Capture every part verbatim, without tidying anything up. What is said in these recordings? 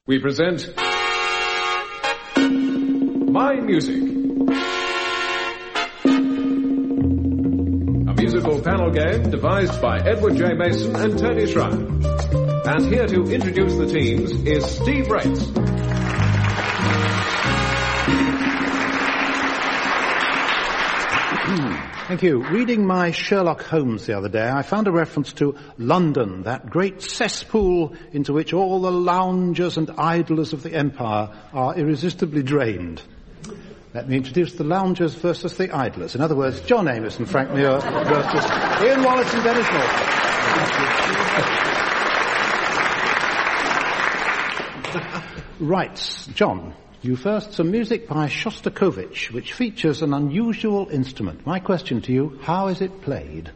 We present My Music, a musical panel game devised by Edward J. Mason and Tony Schreier. And here to introduce the teams is Steve Rates. Thank you. Reading my Sherlock Holmes the other day, I found a reference to London, that great cesspool into which all the loungers and idlers of the empire are irresistibly drained. Let me introduce the loungers versus the idlers. In other words, John Amos and Frank Muir versus Ian Wallace and Dennis Norton. Right, John. You first, some music by Shostakovich, which features an unusual instrument. My question to you, how is it played?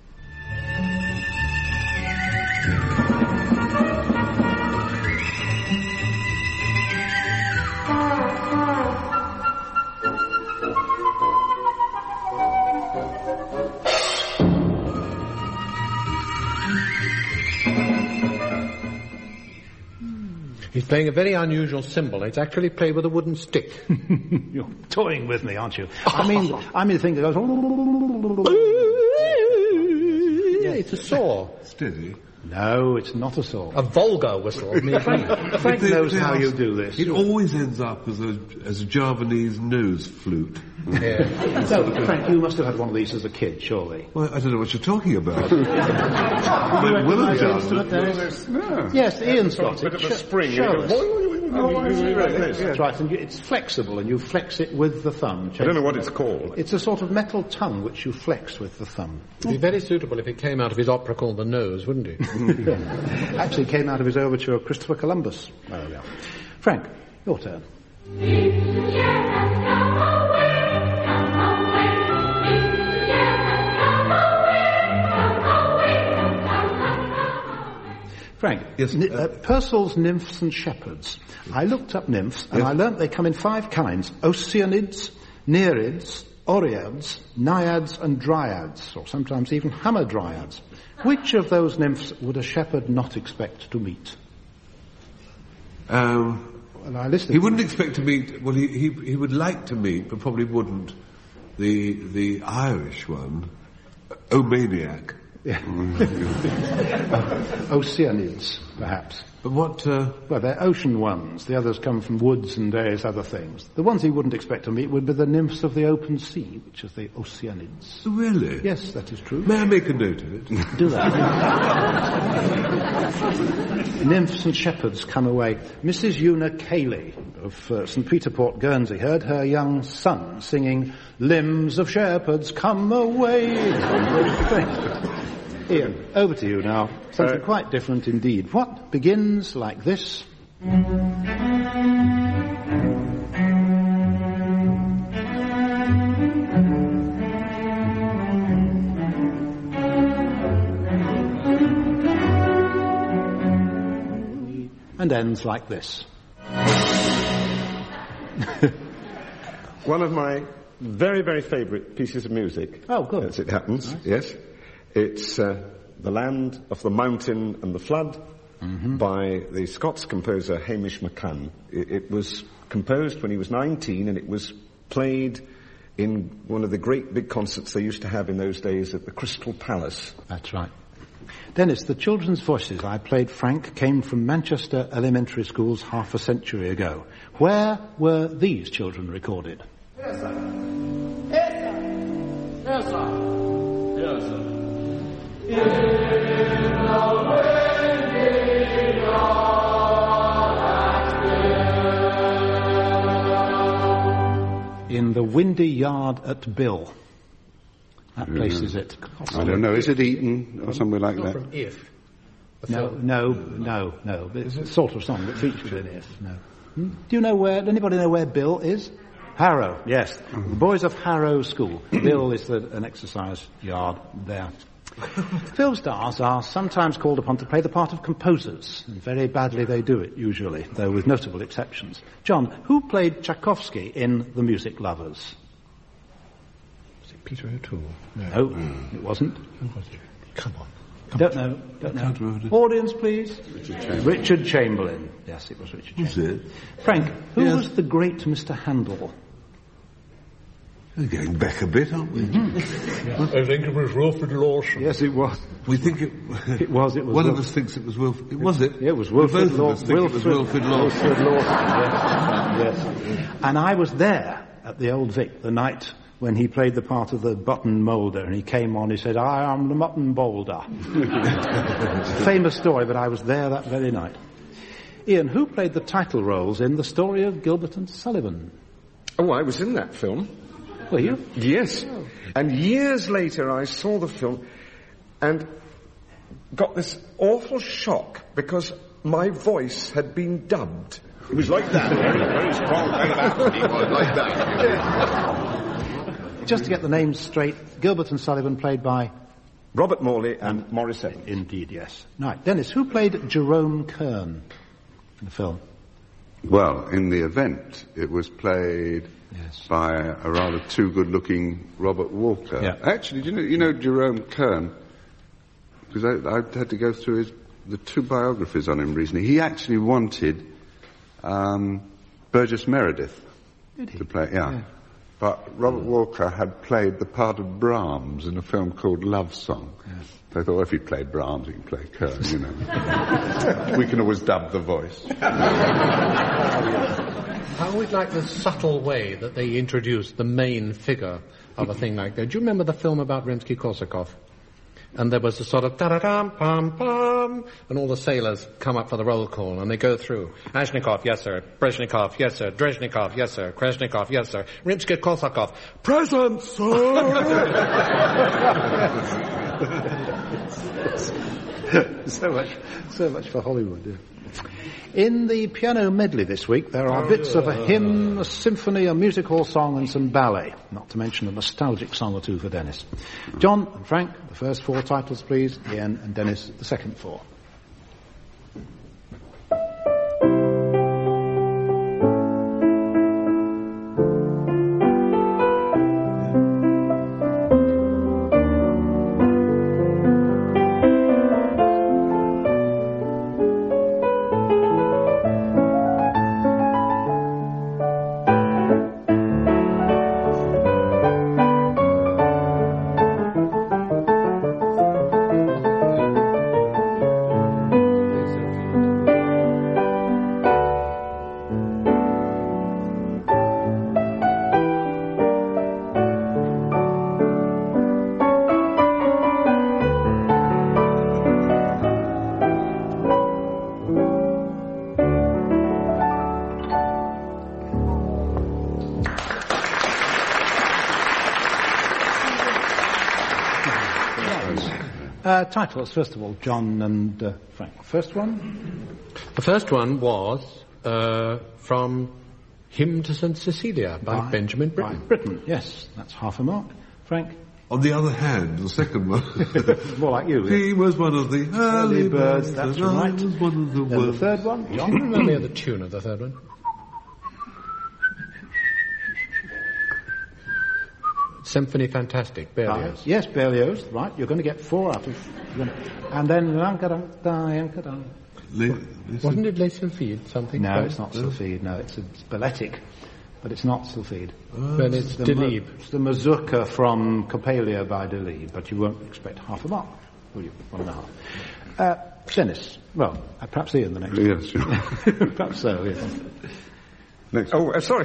He's playing a very unusual cymbal. It's actually played with a wooden stick. You're toying with me, aren't you? I mean, I mean the thing that goes... Yeah, it's a saw. Steady. No, it's not a saw. A vulgar whistle. Frank, Frank knows how you do this. It always ends up as a as a Javanese nose flute. Yeah. So, Frank, you must have had one of these as a kid, surely. Well, I don't know what you're talking about. Might well have done. No. Yes, Ian's got it. A bit of a spring. Show us. Oh, That's right, and you, it's flexible, and you flex it with the thumb. I don't know what it's called. It's a sort of metal tongue which you flex with the thumb. It'd be very suitable if it came out of his opera called The Nose, wouldn't it? Actually came out of his overture of Christopher Columbus. Oh, yeah. Frank, your turn. Frank, yes, uh, uh, Purcell's Nymphs and Shepherds. I looked up nymphs, and yes. I learnt they come in five kinds: Oceanids, Nereids, Oreads, Naiads, and Dryads, or sometimes even Hamadryads. Which of those nymphs would a shepherd not expect to meet? Um, well, I listened he wouldn't expect to meet. Well, he, he he would like to meet, but probably wouldn't. The the Irish one, Omaniac. Yeah. Oceanids, perhaps. But what? Uh, Well, they're ocean ones. The others come from woods and various other things. The ones he wouldn't expect to meet would be the nymphs of the open sea, which are the Oceanids. really? Yes, that is true. May I make a note of it? Do that. Nymphs and shepherds come away. Missus Una Cayley of uh, St Peter Port, Guernsey, heard her young son singing, "Limbs of shepherds come away." Ian, over to you now. Something uh, quite different indeed. What begins like this? And ends like this. One of my very, very favourite pieces of music. Oh, good. As it happens, Nice. yes. It's uh, The Land of the Mountain and the Flood mm-hmm. by the Scots composer Hamish McCann. It, it was composed when he was nineteen, and it was played in one of the great big concerts they used to have in those days at the Crystal Palace. That's right. Dennis, the children's voices I played, Frank, came from Manchester elementary schools half a century ago. Where were these children recorded? Yes, sir. Yes, sir. Yes, sir. Yes, sir. In the windy yard In the windy yard at Bill. That place is it. I don't know. Is it Eton or somewhere like Not that? from If. No, no, no, no. It's a sort of song that featured in it. No. Hmm? Do you know where? Anybody know where Bill is? Harrow. Yes, the boys of Harrow School. Bill is the, an exercise yard there. Film stars are sometimes called upon to play the part of composers, and very badly they do it, usually, though with notable exceptions. John, who played Tchaikovsky in The Music Lovers? Was it Peter O'Toole? No, no it wasn't. Who was it? Come on. Don't know. Don't know. remember. Audience, please. Richard Chamberlain. Richard Chamberlain. Yes, it was Richard Was Chamberlain. it? Frank, who Yes. was the great Mister Handel? We're going back a bit, aren't we? I think it was Wilfrid Lawson. Yes, it was. We think it... It was. It was. One Wilf- of us thinks it was Wilfrid... Was it? Yeah, it was Wilfrid Both of us Lawson. think it was Wilfrid Lawson. Wilfrid Lawson, yes. yes. And I was there at the Old Vic the night when he played the part of the button moulder, and he came on, he said, I am the mutton boulder. Famous story, but I was there that very night. Ian, who played the title roles in The Story of Gilbert and Sullivan? Oh, I was in that film. Were you? Yes. And years later I saw the film and got this awful shock because my voice had been dubbed. It was like that. Very, very strong. Very loud. He was like that. Just to get the names straight, Gilbert and Sullivan played by... Robert Morley and Maurice Evans. Indeed, yes. Right, Dennis, who played Jerome Kern in the film? Well, in the event, it was played Yes. by a rather too good-looking Robert Walker. Yeah. Actually, do you know, you know Jerome Kern? Because I, I had to go through his, the two biographies on him recently. He actually wanted um, Burgess Meredith Did he? to play. Yeah. Yeah. But Robert Walker had played the part of Brahms in a film called Love Song. Yes. So I thought, well, if he played Brahms, he can play Kern, you know. We can always dub the voice. I always like the subtle way that they introduce the main figure of a thing like that. Do you remember the film about Rimsky-Korsakov? And there was a sort of da-da-dum, pam, pam, and all the sailors come up for the roll call, and they go through. Ashnikov, yes, sir. Brezhnikov, yes, sir. Drezhnikov, yes, sir. Kreshnikov, yes, sir. Rimsky-Korsakov, present, sir! so much, so much for Hollywood. Yeah. In the piano medley this week, there are bits of a hymn, a symphony, a music hall song, and some ballet. Not to mention a nostalgic song or two for Dennis. John and Frank, the first four titles, please. Ian and Dennis, the second four. Uh, titles, first of all, John and uh, Frank. First one? The first one was uh, from Hymn to Saint Cecilia by, by Benjamin Britten. By Britten, yes, that's half a mark. Frank? On the other hand, the second one... More like you. He was one of the early birds, that's and I right. was one of the Then the worst. third one, John? Remember the tune of the third one? Symphony Fantastic, Berlioz. Uh, yes, Berlioz, right. You're going to get four out of... you're gonna- And then... Lankadang, Le- Wasn't it Les Sylphides, something? No, it's not Sylphide, no, it's, it's balletic, but it's not Sylphide. Then it's the Delibes. ma- it's the mazurka from Coppelia by Delibes, but you won't expect half a mark, will you? One and a half. Uh, Dennis, well, uh, perhaps Ian the next one. Yes, sure. Perhaps so, yes. Next. Oh, uh, sorry.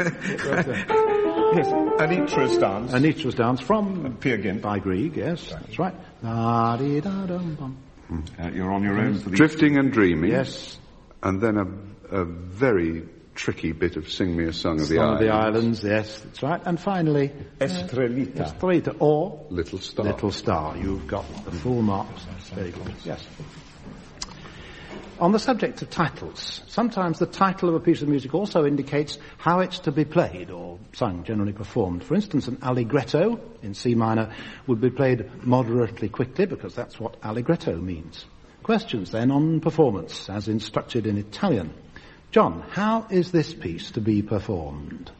Yes, Anitra's dance. Anitra's dance from Peer Gynt. by Grieg, yes, that's right. La-dee-da-dum-bum. Uh, you're on your own for the... Drifting and Dreaming. Yes, And then a, a very tricky bit of Sing Me a Song of the Song Islands. of the Islands, yes, that's right. And finally, Estrelita. Estrelita, or Little Star. Little Star. You've got the full marks. Very good. Yes. On the subject of titles, sometimes the title of a piece of music also indicates how it's to be played or sung, generally performed. For instance, an allegretto in C minor would be played moderately quickly because that's what allegretto means. Questions then on performance, as instructed in Italian. John, how is this piece to be performed?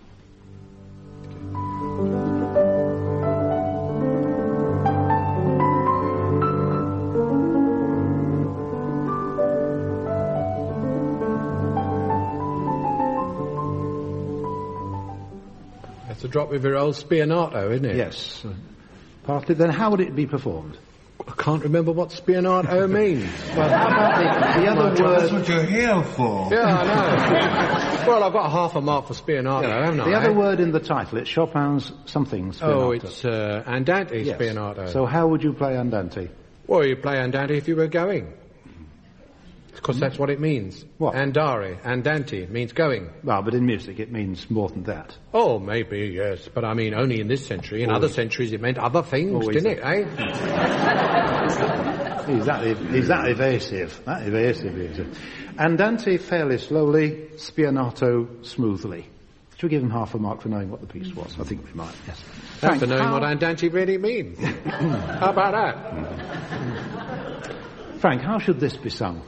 It's a drop of your old spianato, isn't it? Yes. Uh, partly. Then how would it be performed? I can't remember what spianato means. Well, how about the, the other word... That's what you're here for. Yeah, I know. Well, I've got half a mark for spianato, haven't I? The other word in the title, it's Chopin's something spianato. Oh, it's uh, Andante yes. spianato. So how would you play Andante? Well, you play Andante if you were going. Because that's what it means. What? Andare, Andante, means going. Well, but in music it means more than that. Oh, maybe, yes. But I mean, only in this century. In Always. other centuries it meant other things, Always. didn't it, eh? He's that, ev- he's that evasive. That evasive, is it? Andante fairly slowly, spianato smoothly. Should we give him half a mark for knowing what the piece was? I think we might, yes. That's Frank, for knowing how- what Andante really means. How about that? Frank, how should this be sung?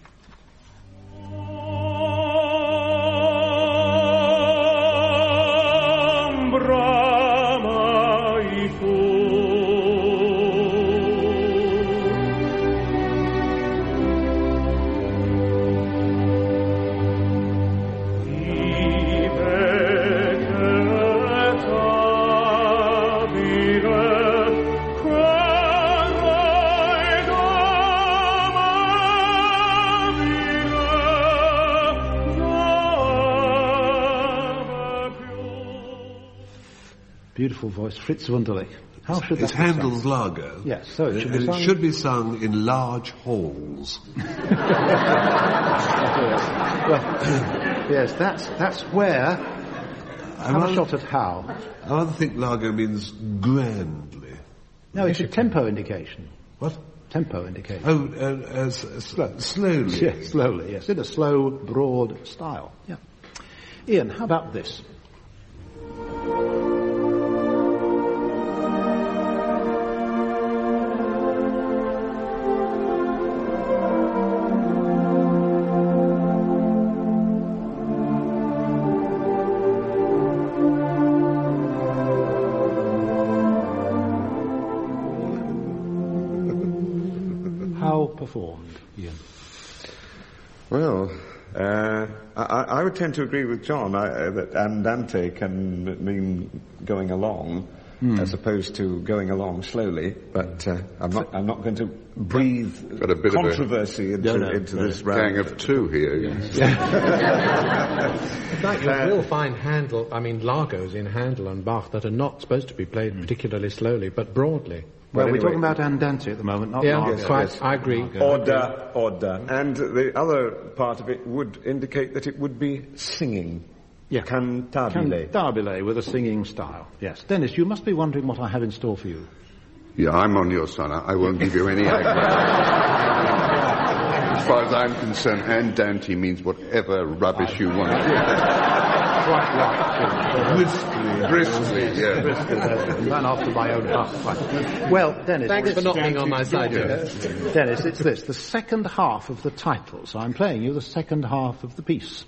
Beautiful voice, Fritz Wunderlich. How should It's that be sung? Handel's Largo. Yes, so it should be And sung... it should be sung in large halls. Well, yes, that's, that's where... Have a rather- shot at how. I rather think Largo means grandly. No, it's a tempo indication. What? Tempo indication. Oh, uh, uh, s- s- slowly. Yes, slowly, yes, in a slow, broad style. Yeah. Ian, how about this? How performed, Ian? Well, uh, I, I would tend to agree with John I, uh, that andante can mean going along, Hmm. as opposed to going along slowly. But uh, I'm not. I'm not going to breathe Got a bit of a- controversy into, No, no, into no. this round. Gang of two here. In fact, you will find Handel, I mean, Largos in Handel and Bach that are not supposed to be played particularly slowly, but broadly. Well, Well, we're anyway. talking about andante at the moment, not Yeah, largo. quite, yes. I agree. Order, order. And the other part of it would indicate that it would be singing. Yeah. Cantabile. Cantabile with a singing style. Yes. Dennis, you must be wondering what I have in store for you. Yeah, I'm on your side. I I won't give you any advice. As far as I'm concerned, andante means whatever rubbish you want. Quite right. Briskly. Briskly, yeah. Ran after my own heart. Right. Well, Dennis. Thanks for not being on my side, Joe. Dennis, it's this. The second half of the title. So I'm playing you the second half of the piece.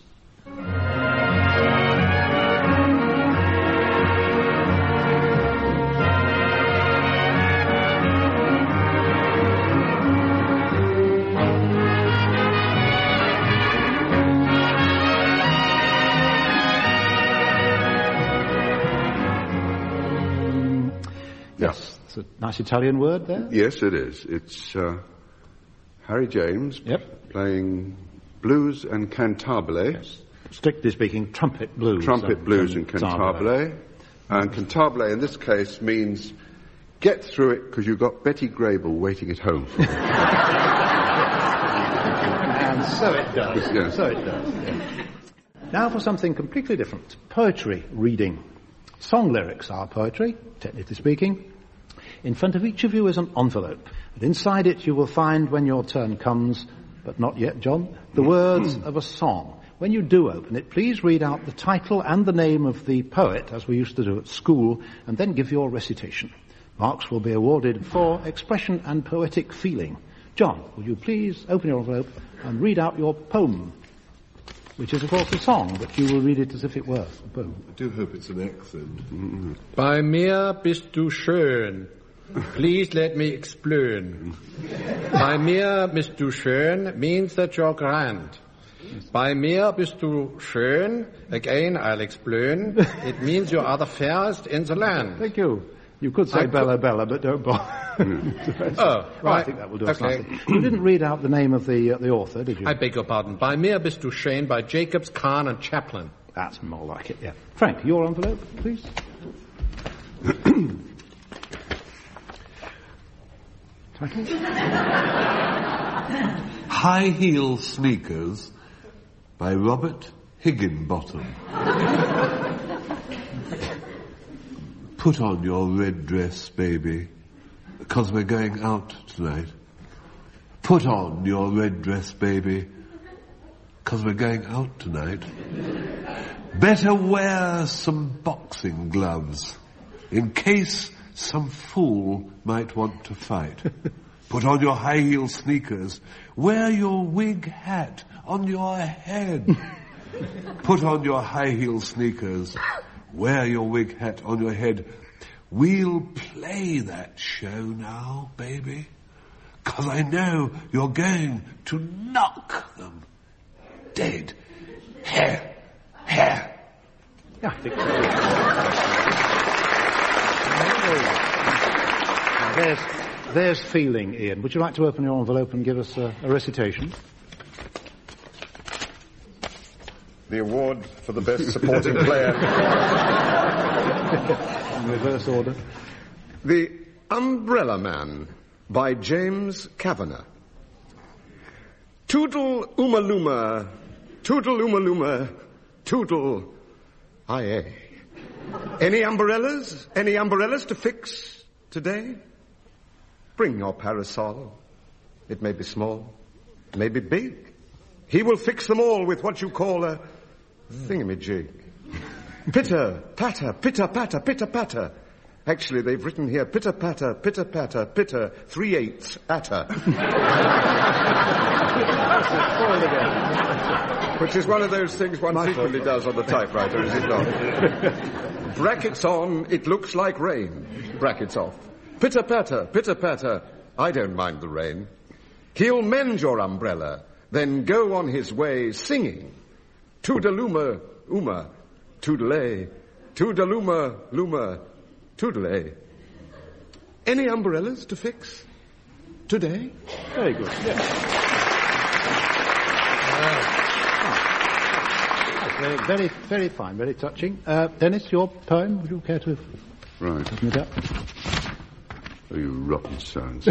Yes. It's a nice Italian word there. Yes, it is. It's uh, Harry James Yep. playing blues and cantabile. Strictly speaking, trumpet blues. Trumpet and- blues and cantabile. And cantabile in this case means get through it because you've got Betty Grable waiting at home for you. And so it does. Yeah. So it does. yeah. Now for something completely different. Poetry reading. Song lyrics are poetry, technically speaking. In front of each of you is an envelope. And inside it you will find, when your turn comes, but not yet, John, the words of a song. When you do open it, please read out the title and the name of the poet, as we used to do at school, and then give your recitation. Marks will be awarded for expression and poetic feeling. John, will you please open your envelope and read out your poem, which is, of course, a song, but you will read it as if it were a poem. I do hope it's an accent. Bei mir bist du schön. Please let me explain. Bei mir bist du schön means that you're grand. Bei mir bist du schön. Again, I'll explain. It means you are the fairest in the land. Thank you. You could say I Bella could- Bella, but don't bother. Oh, I right. think that will do us Okay. nicely. You didn't read out the name of the uh, the author, did you? I beg your pardon. Bei mir bist du schön by Jacobs, Kahn and Chaplin. That's more like it, yeah. Frank, your envelope, please. Title? High Heel Sneakers by Robert Higginbottom. Put on your red dress, baby, because we're going out tonight. Put on your red dress, baby, because we're going out tonight. Better wear some boxing gloves, in case some fool might want to fight. Put on your high heel sneakers. Wear your wig hat on your head. Put on your high heel sneakers. Wear your wig hat on your head. We'll play that show now, baby. 'Cause I know you're going to knock them dead. Hair, hair. Yeah, I think so. Now, there's, there's feeling, Ian. Would you like to open your envelope and give us a, a recitation? The award for the best supporting player. In reverse order. The Umbrella Man by James Kavanagh. Toodle oomaluma, toodle oomaluma, toodle aye. Any umbrellas? Any umbrellas to fix today? Bring your parasol. It may be small, it may be big. He will fix them all with what you call a thingamajig. Pitter, patter, pitter, patter, pitter, patter. Actually, they've written here pitter, patter, pitter, patter, pitter, three-eighths, atter. Which is one of those things one frequently does on the typewriter, is it not? Brackets on, it looks like rain. Brackets off. Pitter, patter, pitter, patter. I don't mind the rain. He'll mend your umbrella, then go on his way singing. Toodaluma, uma, toodalay, toodaluma, luma, toodalay. Any umbrellas to fix today? Very good. Yeah. Very, very, very fine, very touching. Uh, Dennis, your poem, would you care to Right. open it up? Oh, you rotten sons.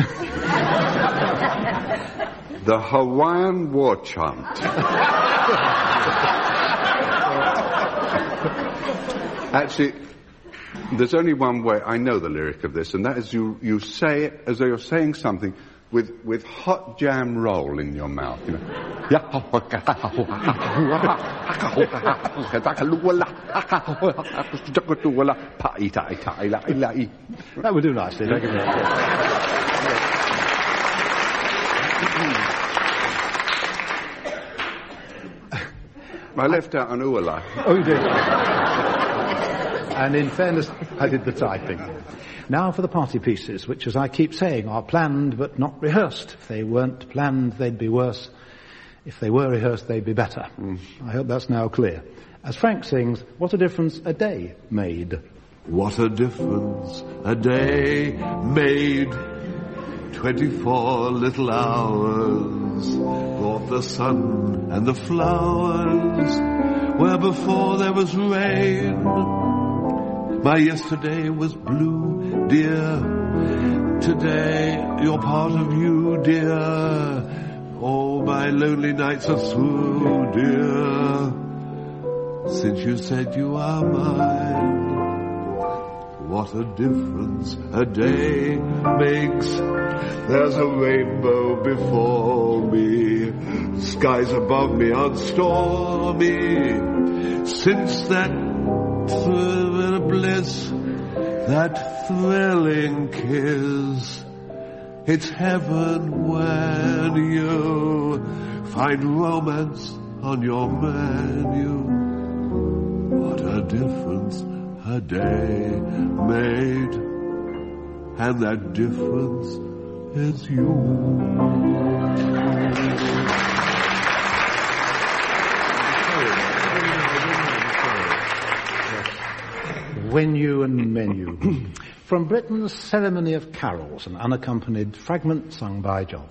The Hawaiian War Chant. Actually, there's only one way I know the lyric of this, and that is you, you say it as though you're saying something with, with hot jam roll in your mouth, you know. That would do nicely, thank you very much. I left out an uala. Oh, you did. And in fairness, I did the typing. Now for the party pieces, which, as I keep saying, are planned but not rehearsed. If they weren't planned, they'd be worse. If they were rehearsed, they'd be better. Mm. I hope that's now clear. As Frank sings, what a difference a day made. What a difference a day made. Twenty-four little hours brought the sun and the flowers where before there was rain. My yesterday was blue, dear. Today you're part of you, dear. Oh, my lonely nights are through, dear. Since you said you are mine. What a difference a day makes. There's a rainbow before me. Skies above me aren't stormy. Since that thrill of bliss, that thrilling kiss, it's heaven when you find romance on your menu. What a difference a day made, and that difference is you. when you and menu. From Britain's Ceremony of Carols, an unaccompanied fragment sung by John.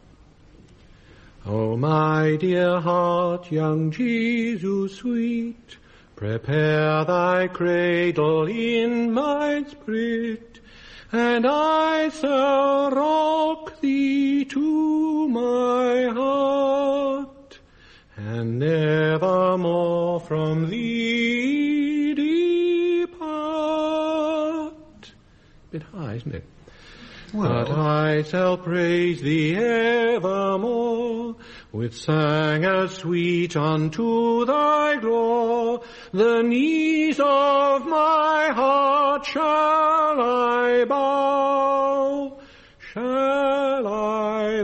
Oh, my dear heart, young Jesus sweet, prepare thy cradle in my spirit, and I shall rock thee to my heart, and nevermore from thee depart. Bit high, isn't it? Well. But I shall praise thee evermore, with sang as sweet unto thy glory. The knees of my heart shall I bow, shall I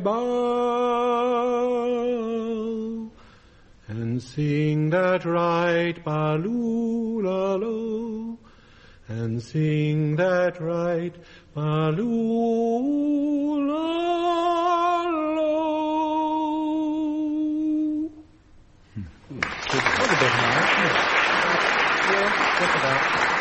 bow, and sing that right Baloo-la-lo, and sing that right Baloo-la-lo. Hmm. That's a bit high, isn't it? Yeah, just about.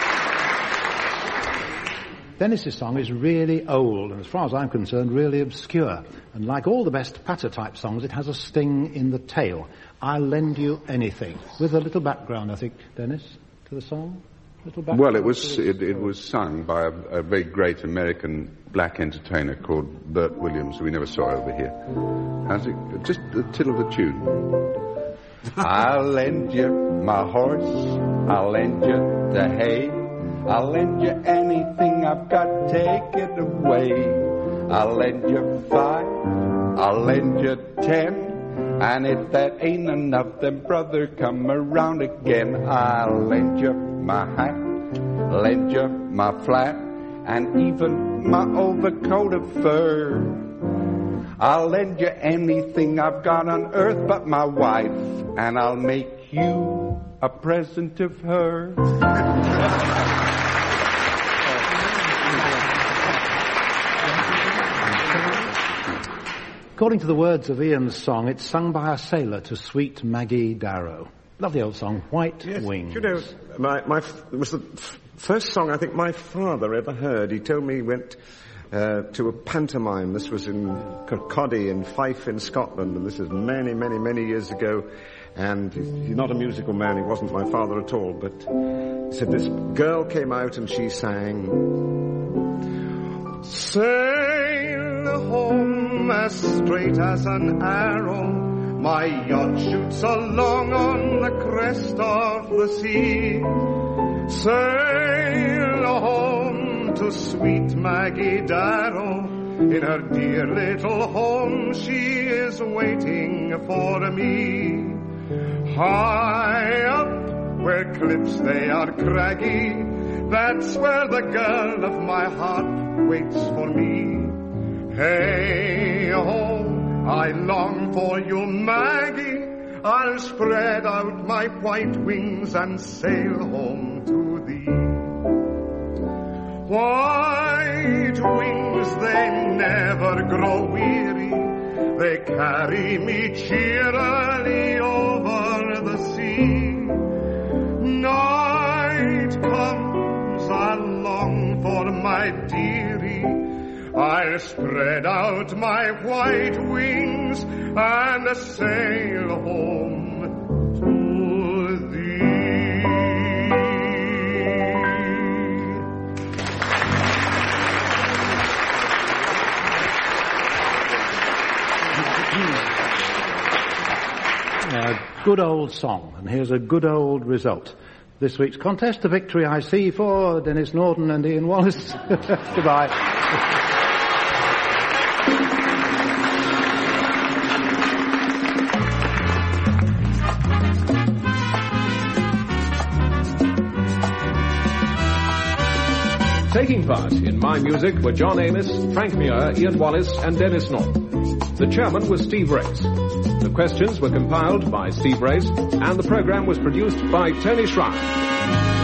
Dennis's song is really old, and as far as I'm concerned, really obscure. And like all the best patter-type songs, it has a sting in the tail. I'll lend you anything. With a little background, I think, Dennis, to the song? Well, it was it, it was sung by a, a very great American black entertainer called Bert Williams, who we never saw over here. How's it? Just the tittle of the tune. I'll lend you my horse, I'll lend you the hay, I'll lend you anything I've got, take it away. I'll lend you five, I'll lend you ten, and if that ain't enough, then brother, come around again. I'll lend you my hat, lend you my flat, and even my overcoat of fur. I'll lend you anything I've got on earth but my wife, and I'll make you a present of her. According to the words of Ian's song, it's sung by a sailor to sweet Maggie Darrow. Lovely old song, White yes, Wings. You know, my, my, it was the f- first song I think my father ever heard. He told me he went uh, to a pantomime. This was in Kirkcaldy in Fife in Scotland, and this is many, many, many years ago. And he's, he's not a musical man. He wasn't my father at all. But he said this girl came out and she sang, "Sail home as straight as an arrow. My yacht shoots along on the crest of the sea. Sail home to sweet Maggie Darrow. In her dear little home she is waiting for me. High up where cliffs they are craggy, that's where the girl of my heart waits for me. Hey ho, I long for you, Maggie. I'll spread out my white wings and sail home to thee. White wings, they never grow weary. They carry me cheerily over the sea. Night comes, I long for my dearie. I'll spread out my white wings and sail home to thee. A good old song, and here's a good old result. This week's contest, a victory I see for Dennis Norton and Ian Wallace. Goodbye. Taking part in My Music were John Amos, Frank Muir, Ian Wallace and Dennis Norton. The chairman was Steve Race. The questions were compiled by Steve Race and the programme was produced by Tony Schreier.